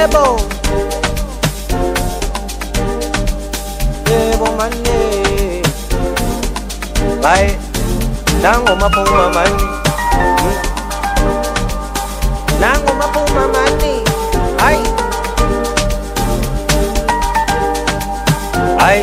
Yebo, yebo mane. Bye. Nango mapuma mani. Nango mapuma mani. Ay. Ay.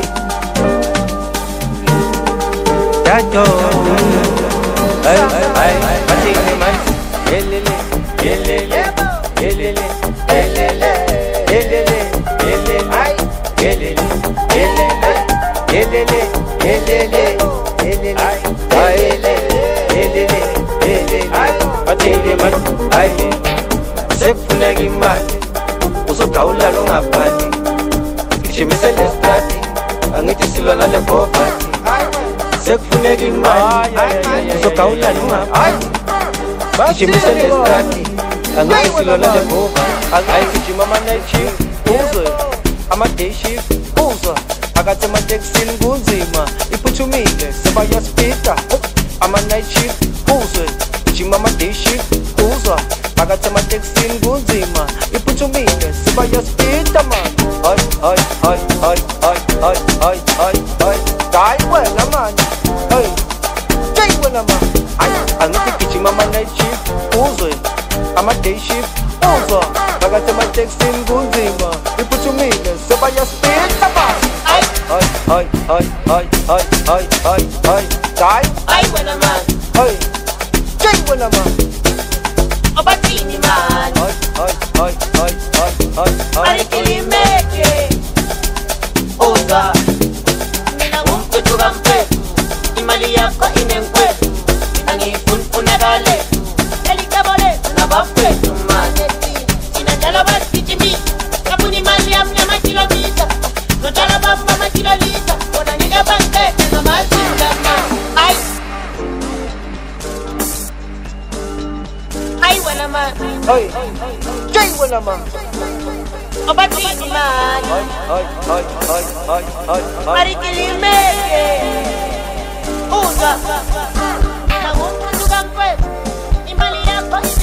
Jajo. Ay, ay, mati man. Yelele, yelele, yelele, yelele, yelele, yelele, ay, yelele, yelele, yelele, yelele, yelele, ay, yelele, yelele, yelele, ay, mati man. Ay, sefuna ngimali, uzogawula lo ngaphandle. Ngishimisele strati, angithi silwana le poverty. Sekufuneka imali, uzogawula lo ngaphandle. Ngishimisele strati, angithi silwana le poverty. Ayigijima ama-night shift, uzwe ama-day shift, uzwa phakathi ematekisini kunzima, iphuthumile sebayasipita. Ama-night shift, uzwe gijima ama-day shift, uzwa phakathi ematekisini kunzima, iphuthumile sebayasipita man. Hay hay hay hay hay hay hay hay hay. Hayi wena man, hey jay wena man. Angithi gijima ama-night shift, uzwe ama-day shift, uzwa phakathi ematekisini kunzima, iphuthumile sebayasipita man. Hay hay hay hay hay hay hay hay. Hayi wena man, hey jay wena man. obathini man, Hay hay hay hay hay hay. alikilimeke uza mina ngumfethu kamfethu, imali yakho inenkwefu, mina ngifunfunakale elicebo lethu nabafethu mane. Thina njalo basijimi kafuna imali yami yamakilomita, notshalo bami bamakilolita, bona ngikabankethe ngamazinga man. Ay wena man, Hey jay wena man. obathini man, Hay hay hay hay hay hay hay. alikilimeke uza mina ngumfethu kamfethu, imali yakho